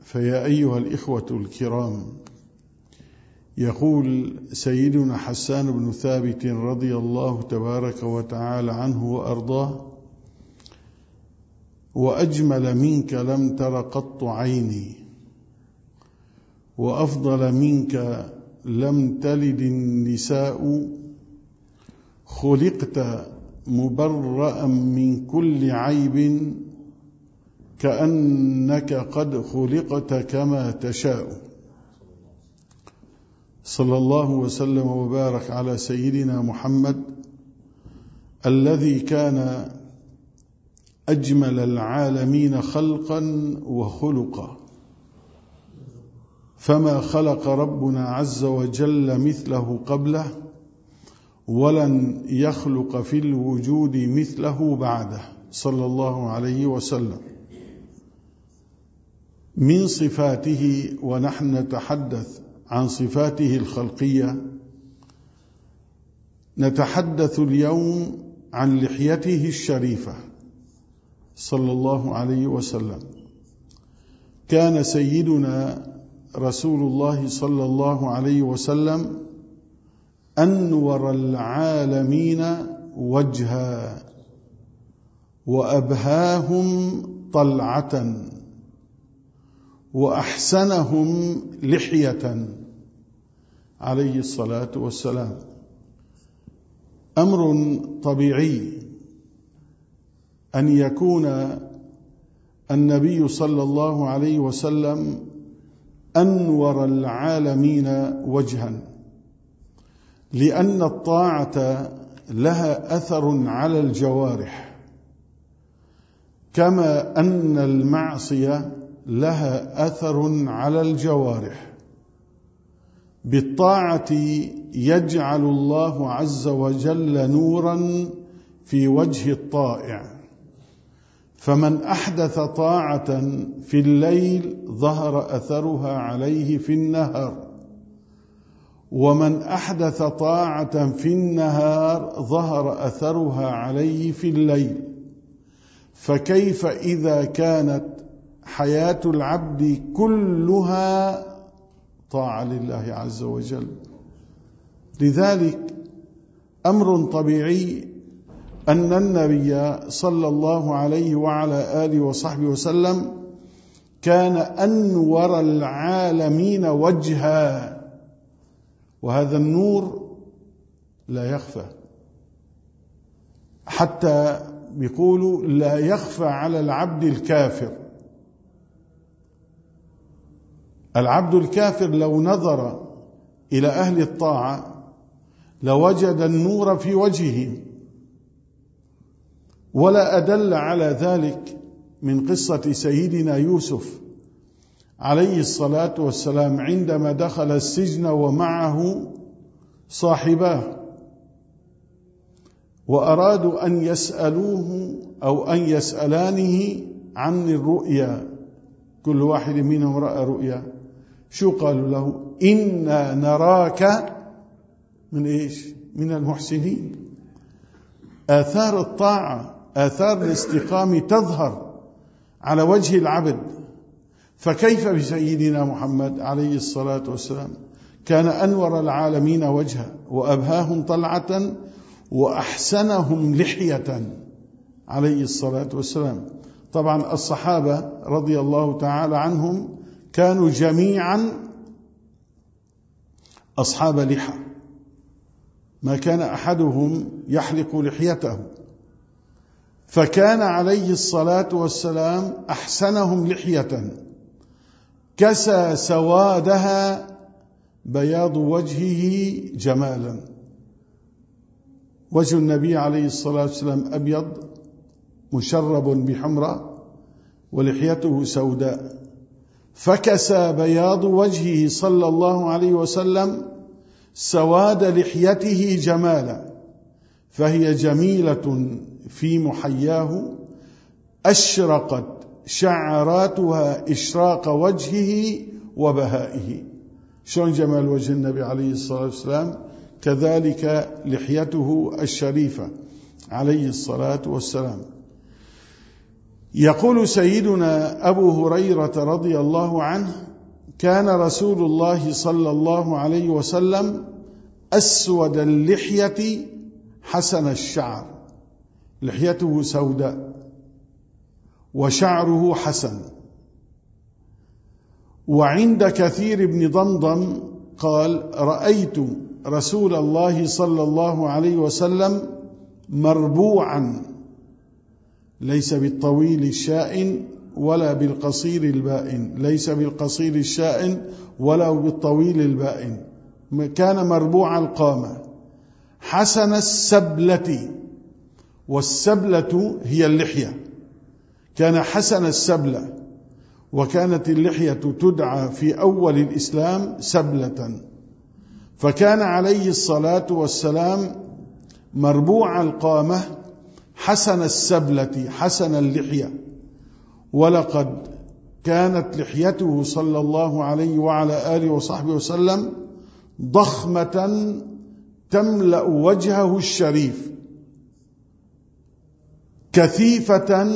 فيا أيها الإخوة الكرام، يقول سيدنا حسان بن ثابت رضي الله تبارك وتعالى عنه وأرضاه: وأجمل منك لم تر قط عيني، وأفضل منك لم تلد النساء، خلقت مبرأ من كل عيب، كأنك قد خلقت كما تشاء. صلى الله وسلم وبارك على سيدنا محمد الذي كان أجمل العالمين خلقا وخلقا، فما خلق ربنا عز وجل مثله قبله، ولن يخلق في الوجود مثله بعده، صلى الله عليه وسلم. من صفاته، ونحن نتحدث عن صفاته الخلقية، نتحدث اليوم عن لحيته الشريفة صلى الله عليه وسلم. كان سيدنا رسول الله صلى الله عليه وسلم أنور العالمين وجها، وأبهاهم طلعة، وأحسنهم لحية، عليه الصلاة والسلام. أمر طبيعي أن يكون النبي صلى الله عليه وسلم أنور العالمين وجها، لأن الطاعة لها أثر على الجوارح، كما أن المعصية لها أثر على الجوارح. بالطاعة يجعل الله عز وجل نورا في وجه الطائع، فمن أحدث طاعة في الليل ظهر أثرها عليه في النهار، ومن أحدث طاعة في النهار ظهر أثرها عليه في الليل. فكيف إذا كانت حياة العبد كلها طاعة لله عز وجل؟ لذلك أمر طبيعي أن النبي صلى الله عليه وعلى آله وصحبه وسلم كان أنور العالمين وجها، وهذا النور لا يخفى، حتى بيقولوا لا يخفى على العبد الكافر. العبد الكافر لو نظر إلى أهل الطاعة لوجد النور في وجههم. ولا أدل على ذلك من قصة سيدنا يوسف عليه الصلاة والسلام عندما دخل السجن ومعه صاحباه، وأرادوا أن يسألوه أو أن يسألانه عن الرؤيا. كل واحد منهم رأى رؤيا. شو قالوا له؟ إنا نراك من إيش؟ من المحسنين. آثار الطاعة، آثار الاستقامة تظهر على وجه العبد. فكيف بسيدنا محمد عليه الصلاة والسلام؟ كان أنور العالمين وجها، وأبهاهم طلعة، وأحسنهم لحية، عليه الصلاة والسلام. طبعا الصحابة رضي الله تعالى عنهم كانوا جميعا أصحاب لحى، ما كان أحدهم يحلق لحيته. فكان عليه الصلاة والسلام أحسنهم لحية، كسى سوادها بياض وجهه جمالا. وجه النبي عليه الصلاة والسلام أبيض مشرب بحمرة، ولحيته سوداء، فكسى بياض وجهه صلى الله عليه وسلم سواد لحيته جمالا، فهي جميلة في محياه، أشرقت شعراتها إشراق وجهه وبهائه. شلون جمال وجه النبي عليه الصلاة والسلام؟ كذلك لحيته الشريفة عليه الصلاة والسلام. يقول سيدنا أبو هريرة رضي الله عنه: كان رسول الله صلى الله عليه وسلم أسود اللحية حسن الشعر، لحيته سوداء وشعره حسن. وعند كثير بن ضمضم قال: رأيت رسول الله صلى الله عليه وسلم مربوعا، ليس بالطويل الشائن ولا بالقصير البائن، ليس بالقصير الشائن ولا بالطويل البائن، كان مربوع القامة حسن السبلة، والسبلة هي اللحية، كان حسن السبلة، وكانت اللحية تدعى في أول الإسلام سبلة. فكان عليه الصلاة والسلام مربوع القامة حسن السبلة حسن اللحية. ولقد كانت لحيته صلى الله عليه وعلى آله وصحبه وسلم ضخمة تملأ وجهه الشريف، كثيفة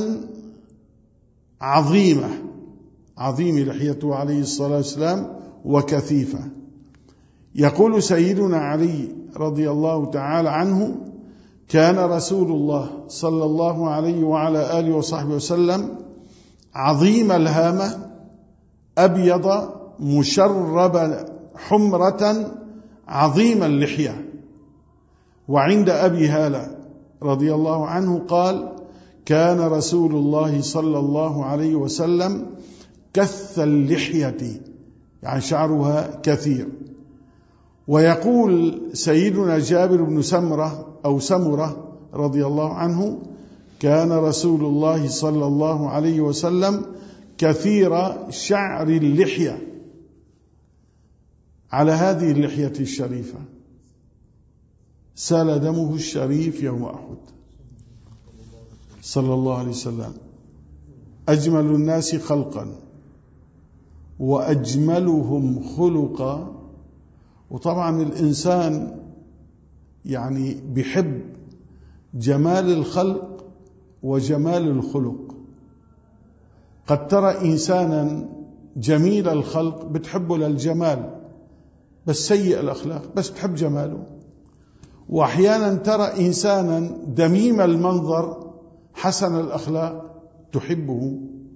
عظيمة لحيته عليه الصلاة والسلام وكثيفة. يقول سيدنا علي رضي الله تعالى عنه: كان رسول الله صلى الله عليه وعلى آله وصحبه وسلم عظيم الهامة، أبيض مشرب حمرة عظيم اللحية. وعند أبي هالة رضي الله عنه قال: كان رسول الله صلى الله عليه وسلم كث اللحية، يعني شعرها كثير. ويقول سيدنا جابر بن سمرة رضي الله عنه: كان رسول الله صلى الله عليه وسلم كثير شعر اللحية. على هذه اللحية الشريفة سال دمه الشريف يوم أحد صلى الله عليه وسلم، أجمل الناس خلقا وأجملهم خلقا. وطبعا الإنسان يعني بيحب جمال الخلق وجمال الخلق. قد ترى إنسانا جميل الخلق بتحبه للجمال بس سيء الأخلاق، بس تحب جماله. وأحيانا ترى إنسانا دميم المنظر حسن الأخلاق تحبه.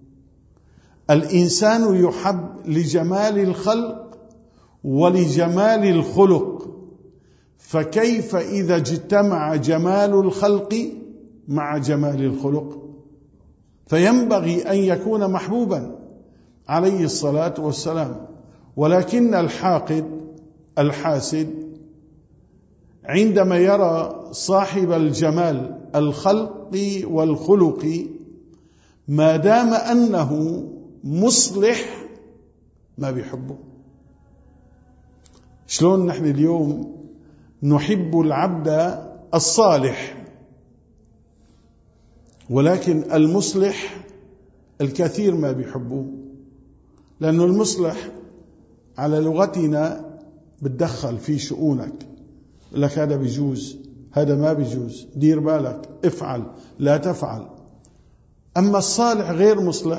الإنسان يحب لجمال الخلق ولجمال الخلق، فكيف إذا اجتمع جمال الخلق مع جمال الخلق؟ فينبغي أن يكون محبوبا عليه الصلاة والسلام. ولكن الحاقد الحاسد عندما يرى صاحب الجمال الخلق والخلق ما دام أنه مصلح ما بيحبه. شلون نحن اليوم نحب العبد الصالح، ولكن المصلح الكثير ما بيحبوه، لأنه المصلح على لغتنا بتدخل في شؤونك، لك هذا بيجوز هذا ما بيجوز، دير بالك، افعل لا تفعل. أما الصالح غير مصلح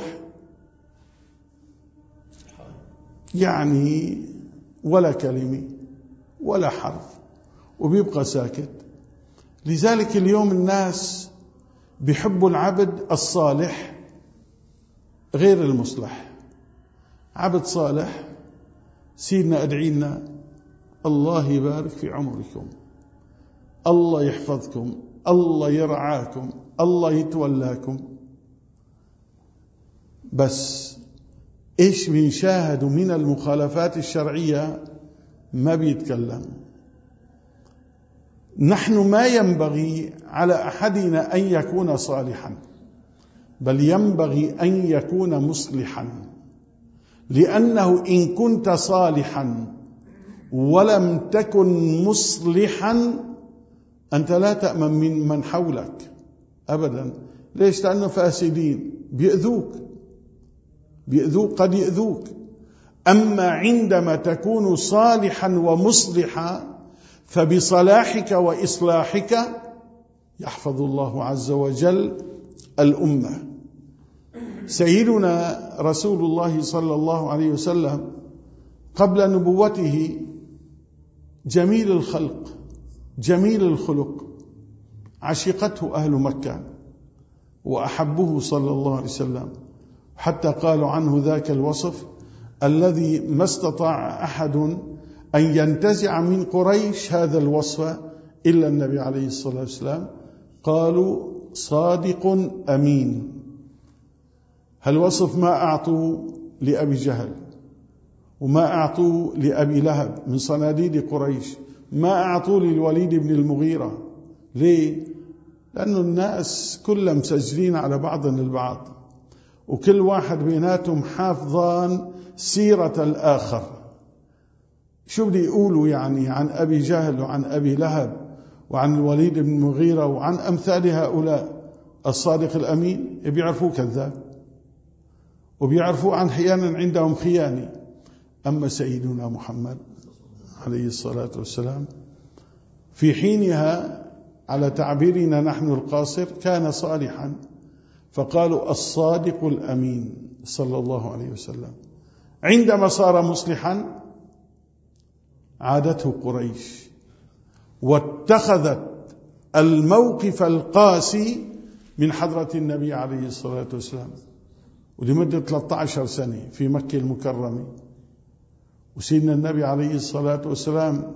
يعني ولا كلمة ولا حرف وبيبقى ساكت. لذلك اليوم الناس بيحبوا العبد الصالح غير المصلح. عبد صالح سيدنا ادعي لنا الله يبارك في عمركم، الله يحفظكم، الله يرعاكم، الله يتولاكم، بس ايش بنشاهد من المخالفات الشرعية ما بيتكلم. نحن ما ينبغي على أحدنا أن يكون صالحا، بل ينبغي أن يكون مصلحا، لأنه إن كنت صالحا ولم تكن مصلحا أنت لا تأمن من حولك أبدا. ليش؟ لأنه فاسدين بيأذوك قد يأذوك. أما عندما تكون صالحا ومصلحا فبصلاحك وإصلاحك يحفظ الله عز وجل الأمة. سيدنا رسول الله صلى الله عليه وسلم قبل نبوته جميل الخلق جميل الخلق، عشقته أهل مكة وأحبه صلى الله عليه وسلم، حتى قالوا عنه ذاك الوصف الذي ما استطاع أحد أن ينتزع من قريش هذا الوصف إلا النبي عليه الصلاة والسلام. قالوا صادق أمين. هالوصف ما أعطوا لأبي جهل وما أعطوا لأبي لهب من صناديد قريش، ما أعطوا للوليد بن المغيرة. ليه؟ لأن الناس كلهم مسجلين على بعض البعض، وكل واحد بيناتهم حافظان سيرة الآخر. شو بدي يقولوا يعني عن أبي جهل وعن أبي لهب وعن الوليد بن المغيرة وعن أمثال هؤلاء؟ الصادق الأمين بيعرفوه كذاب، وبيعرفوا عن أحيانا عندهم خيانة. أما سيدنا محمد عليه الصلاة والسلام في حينها على تعبيرنا نحن القاصر كان صالحا، فقالوا الصادق الأمين صلى الله عليه وسلم. عندما صار مصلحا عادته قريش واتخذت الموقف القاسي من حضرة النبي عليه الصلاة والسلام، ولمدة 13 سنة في مكة المكرمة. وسيدنا النبي عليه الصلاة والسلام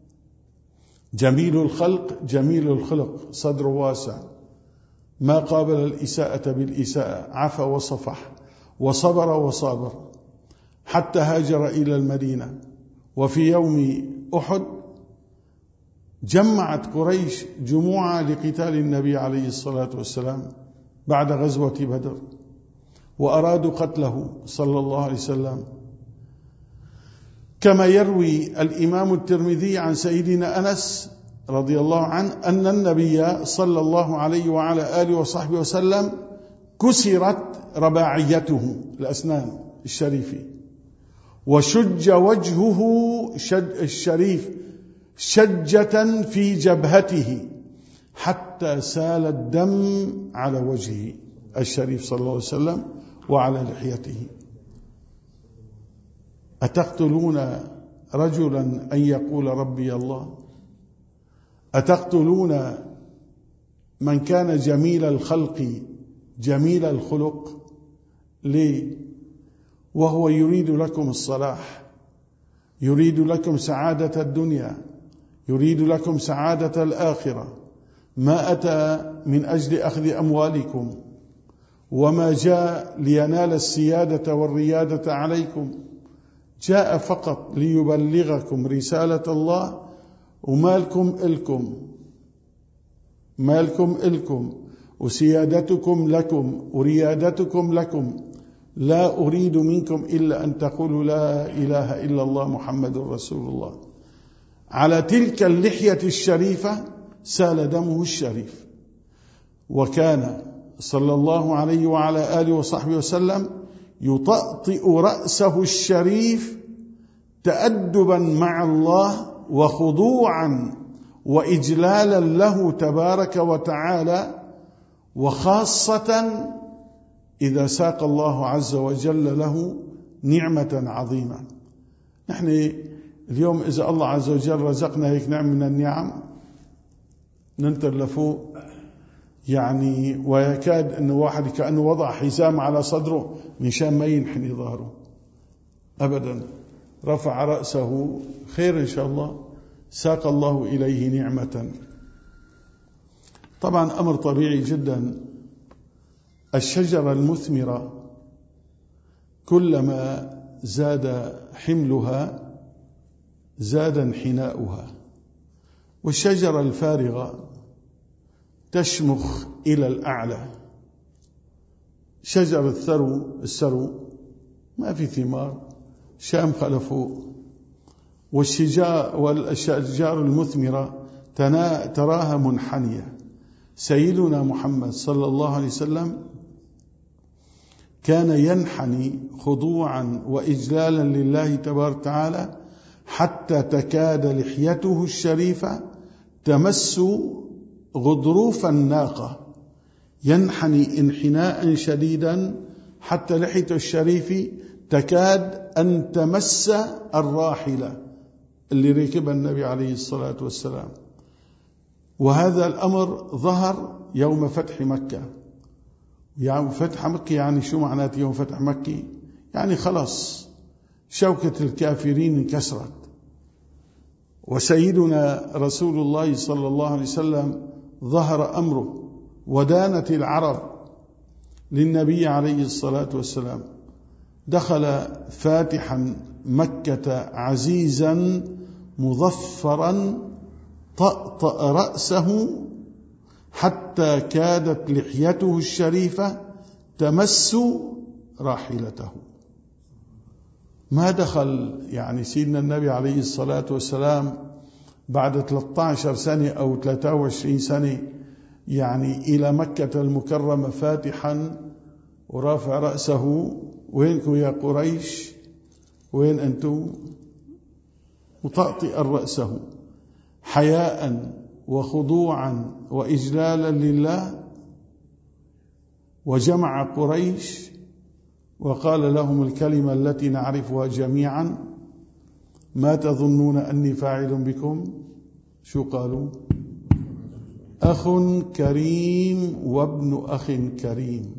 جميل الخلق جميل الخلق، صدره واسع، ما قابل الإساءة بالإساءة، عفا وصفح وصبر وصابر، حتى هاجر إلى المدينة. وفي يوم أحد جمعت قريش جموعا لقتال النبي عليه الصلاة والسلام بعد غزوة بدر، وأرادوا قتله صلى الله عليه وسلم، كما يروي الإمام الترمذي عن سيدنا أنس رضي الله عنه أن النبي صلى الله عليه وعلى آله وصحبه وسلم كسرت رباعيته الأسنان الشريفة، وشج وجهه الشريف شجة في جبهته حتى سال الدم على وجهه الشريف صلى الله عليه وسلم وعلى لحيته. أتقتلون رجلا أن يقول ربي الله؟ أتقتلون من كان جميل الخلق جميل الخلق؟ ليه؟ وهو يريد لكم الصلاح، يريد لكم سعادة الدنيا، يريد لكم سعادة الآخرة. ما أتى من أجل أخذ أموالكم، وما جاء لينال السيادة والريادة عليكم، جاء فقط ليبلغكم رسالة الله. ومالكم إلكم وسيادتكم لكم وريادتكم لكم، لا أريد منكم إلا أن تقولوا لا إله إلا الله محمد رسول الله. على تلك اللحية الشريفة سال دمه الشريف، وكان صلى الله عليه وعلى آله وصحبه وسلم يطأطئ رأسه الشريف تأدبا مع الله وخضوعا وإجلالا له تبارك وتعالى، وخاصة إذا ساق الله عز وجل له نعمة عظيمة. نحن اليوم إذا الله عز وجل رزقنا هيك نعم من النعم ننطر لفوق يعني، ويكاد أنه واحد كأنه وضع حزام على صدره من شان ما ينحني ظهره أبدا، رفع رأسه خير إن شاء الله، ساق الله إليه نعمة. طبعا أمر طبيعي جدا، الشجرة المثمرة كلما زاد حملها زاد انحناؤها، والشجرة الفارغة تشمخ إلى الأعلى. شجر السرو ما في ثمار، شامخة لفوق، والشجار المثمرة تراها منحنية. سيدنا محمد صلى الله عليه وسلم كان ينحني خضوعا وإجلالا لله تبارك وتعالى حتى تكاد لحيته الشريفة تمس غضروف الناقة، ينحني انحناء شديدا حتى لحيته الشريفة تكاد أن تمس الراحلة اللي ركبها النبي عليه الصلاة والسلام. وهذا الأمر ظهر يوم فتح مكة. يوم فتح مكة يعني شو معناته يوم فتح مكة؟ يعني خلاص شوكة الكافرين انكسرت، وسيدنا رسول الله صلى الله عليه وسلم ظهر أمره، ودانت العرب للنبي عليه الصلاة والسلام. دخل فاتحا مكة عزيزا مظفرا طأطأ رأسه حتى كادت لحيته الشريفة تمس راحلته. ما دخل يعني سيدنا النبي عليه الصلاة والسلام بعد 13 سنة أو 23 سنة يعني إلى مكة المكرمة فاتحا ورافع رأسه. وينكم يا قريش؟ وين أنتم؟ مطأطئا رأسه حياء وخضوعا وإجلالا لله. وجمع قريش وقال لهم الكلمة التي نعرفها جميعا: ما تظنون أني فاعل بكم؟ شو قالوا؟ أخ كريم وابن أخ كريم.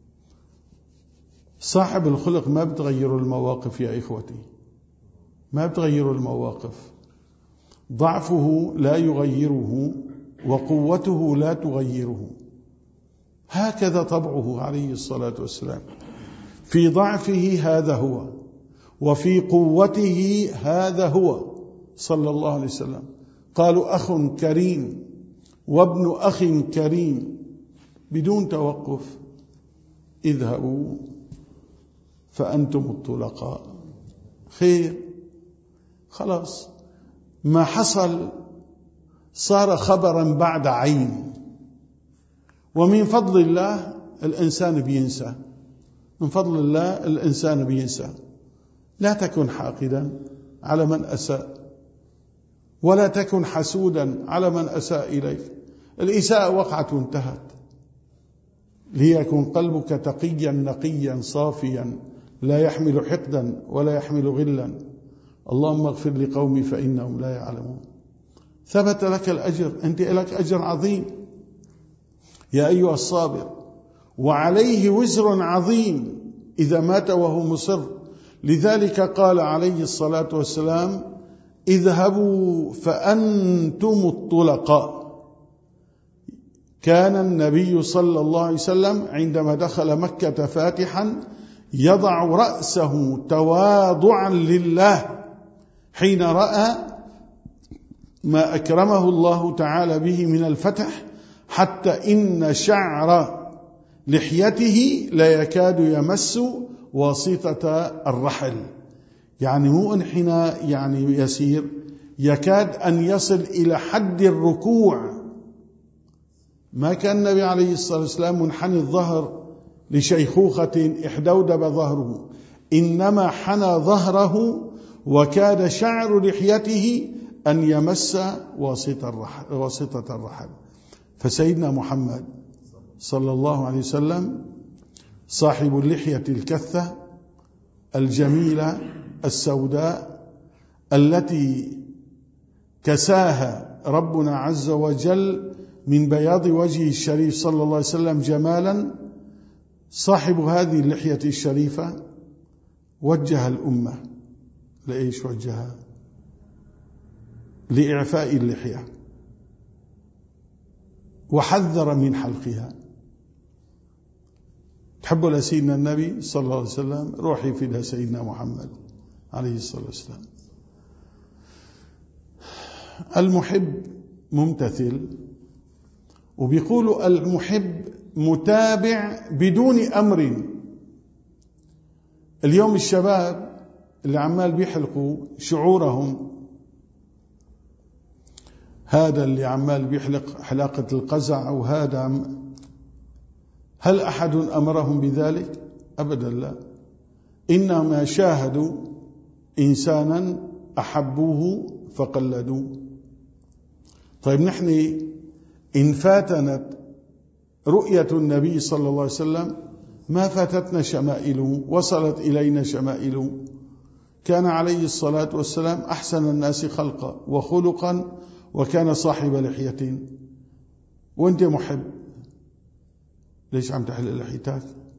صاحب الخلق ما بتغير المواقف يا إخوتي، ما بتغير المواقف. ضعفه لا يغيره وقوته لا تغيره. هكذا طبعه عليه الصلاة والسلام. في ضعفه هذا هو، وفي قوته هذا هو صلى الله عليه وسلم. قالوا أخ كريم وابن أخ كريم بدون توقف. اذهبوا فأنتم الطلقاء. خير، خلاص ما حصل صار خبرا بعد عين. ومن فضل الله الإنسان بينسى، من فضل الله الإنسان بينسى. لا تكن حاقدا على من أساء، ولا تكن حسودا على من أساء إليك. الإساءة وقعت وانتهت. ليكن قلبك تقيا نقيا صافيا لا يحمل حقدا ولا يحمل غلا. اللهم اغفر لقومي فإنهم لا يعلمون. ثبت لك الأجر، أنت لك أجر عظيم يا أيها الصابر، وعليه وزر عظيم إذا مات وهو مصر. لذلك قال عليه الصلاة والسلام: اذهبوا فأنتم الطلقاء. كان النبي صلى الله عليه وسلم عندما دخل مكة فاتحا يضع رأسه تواضعا لله حين رأى ما أكرمه الله تعالى به من الفتح، حتى إن شعر لحيته لا يكاد يمس واسطة الرحل. يعني مو انحنى يعني يسير، يكاد أن يصل إلى حد الركوع. ما كان النبي عليه الصلاة والسلام منحني الظهر لشيخوخة احدودب ظهره، إنما حنى ظهره وكاد شعر لحيته أن يمس واسطة الرحل. فسيدنا محمد صلى الله عليه وسلم صاحب اللحية الكثة الجميلة السوداء التي كساها ربنا عز وجل من بياض وجهه الشريف صلى الله عليه وسلم جمالا. صاحب هذه اللحية الشريفة وجه الأمة لإيش وجهها؟ لإعفاء اللحية، وحذر من حلقها. تحبوا لسيدنا النبي صلى الله عليه وسلم، روحي في سيدنا محمد عليه الصلاة والسلام. المحب ممتثل، وبيقولوا المحب متابع بدون أمر. اليوم الشباب اللي عمال بيحلقوا شعورهم، هذا اللي عمال بيحلق حلاقة القزع أو هذا، هل أحد أمرهم بذلك؟ أبدا لا. إنما شاهدوا إنسانا أحبوه فقلدوه. طيب نحن إن فاتنت رؤية النبي صلى الله عليه وسلم ما فاتتنا شمائله، وصلت إلينا شمائله. كان عليه الصلاة والسلام أحسن الناس خلقا وخلقا، وكان صاحب لحية. وانت محب، ليش عم تحلق لحيتك؟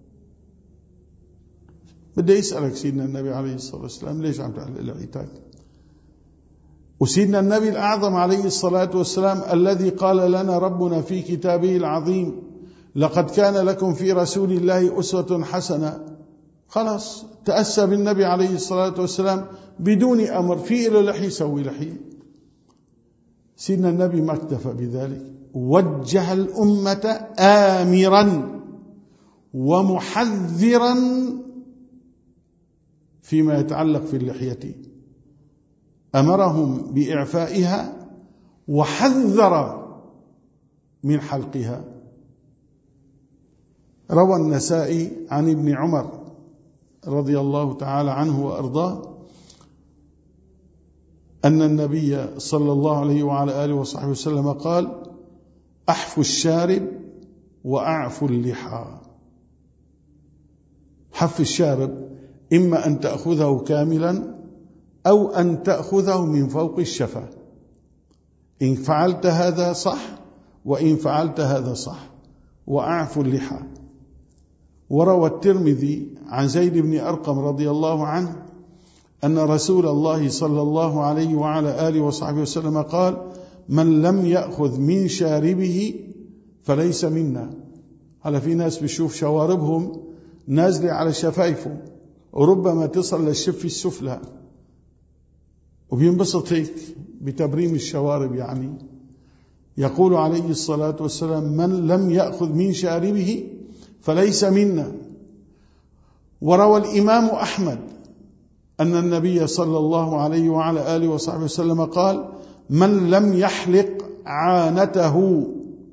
بدي يسألك سيدنا النبي عليه الصلاة والسلام ليش عم تحلق لحيتك؟ وسيدنا النبي الأعظم عليه الصلاة والسلام الذي قال لنا ربنا في كتابه العظيم: لقد كان لكم في رسول الله أسوة حسنة. خلاص تأسى بالنبي عليه الصلاة والسلام بدون أمر، في له لحية سوي لحية. سيدنا النبي ما اكتفى بذلك، وجه الأمة آمرا ومحذرا فيما يتعلق في اللحية، أمرهم بإعفائها وحذر من حلقها. روى النسائي عن ابن عمر رضي الله تعالى عنه وأرضاه أن النبي صلى الله عليه وعلى آله وصحبه وسلم قال: أحفوا الشارب وأعفوا اللحى. حف الشارب إما أن تأخذه كاملا أو أن تأخذه من فوق الشفة، إن فعلت هذا صح وإن فعلت هذا صح. وأعفوا اللحى. وروى الترمذي عن زيد بن أرقم رضي الله عنه أن رسول الله صلى الله عليه وعلى آله وصحبه وسلم قال: من لم يأخذ من شاربه فليس منا. هلا في ناس بيشوف شواربهم نازلة على شفايفه، وربما تصل للشفة السفلى، وبينبسط هيك بتبريم الشوارب. يعني يقول عليه الصلاة والسلام: من لم يأخذ من شاربه فليس منا. وروى الإمام أحمد أن النبي صلى الله عليه وعلى آله وصحبه وسلم قال: من لم يحلق عانته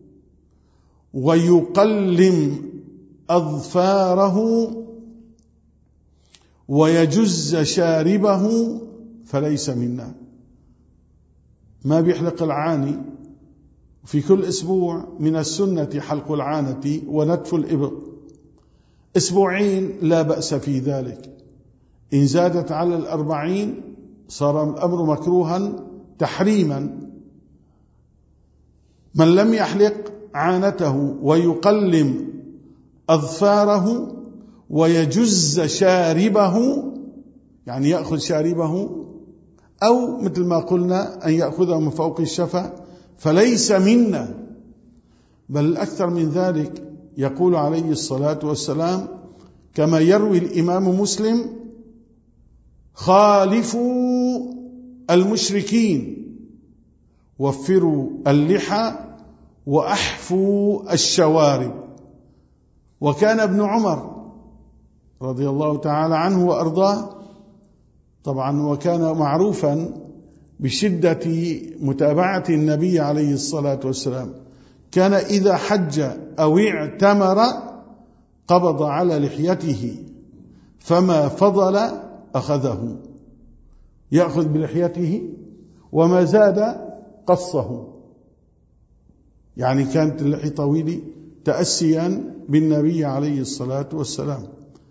ويقلم أظفاره ويجز شاربه فليس منا. ما بيحلق العاني. في كل أسبوع من السنة حلق العانة ونتف الإبط. أسبوعين لا بأس في ذلك. إن زادت على 40 صار الأمر مكروها تحريما. من لم يحلق عانته ويقلم أظفاره ويجز شاربه، يعني يأخذ شاربه، أو مثل ما قلنا أن يأخذه من فوق الشفة، فليس منا. بل أكثر من ذلك، يقول عليه الصلاة والسلام كما يروي الإمام مسلم: خالفوا المشركين، وفروا اللحى، وأحفوا الشوارب. وكان ابن عمر رضي الله تعالى عنه وأرضاه طبعا، وكان معروفا بشدة متابعة النبي عليه الصلاة والسلام، كان إذا حج أو اعتمر قبض على لحيته، فما فضل أخذه، يأخذ بلحيته، وما زاد قصه. يعني كانت اللحية طويلة تأسيا بالنبي عليه الصلاة والسلام.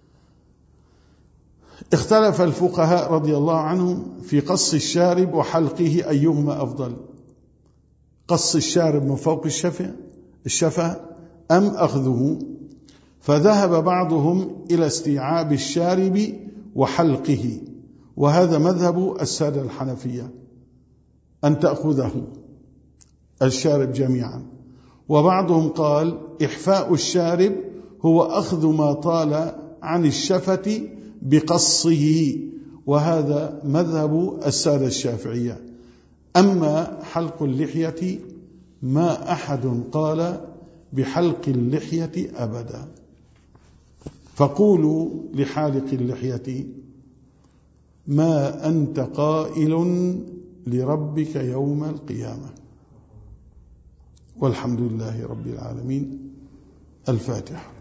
اختلف الفقهاء رضي الله عنهم في قص الشارب وحلقه أيهما أفضل: قص الشارب من فوق الشفة أم أخذه؟ فذهب بعضهم إلى استيعاب الشارب وحلقه، وهذا مذهب السادة الحنفية، أن تأخذه الشارب جميعا. وبعضهم قال: إحفاء الشارب هو أخذ ما طال عن الشفة بقصه، وهذا مذهب السادة الشافعية. أما حلق اللحية ما أحد قال بحلق اللحية أبدا. فقولوا لحالق اللحية: ما أنت قائل لربك يوم القيامة. والحمد لله رب العالمين. الفاتحة.